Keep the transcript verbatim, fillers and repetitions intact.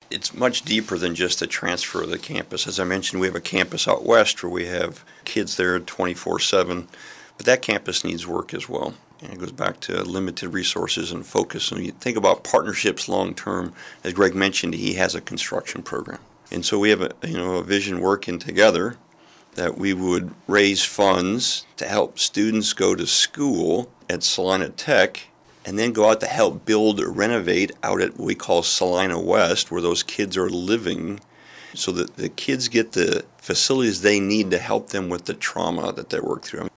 it's much deeper than just the transfer of the campus. As I mentioned, we have a campus out west where we have kids there twenty-four seven, but that campus needs work as well. And it goes back to limited resources and focus. And you think about partnerships long term, as Greg mentioned, he has a construction program. And so we have a, you know, a vision working together that we would raise funds to help students go to school at Salina Tech and then go out to help build or renovate out at what we call Salina West, where those kids are living, so that the kids get the facilities they need to help them with the trauma that they work through.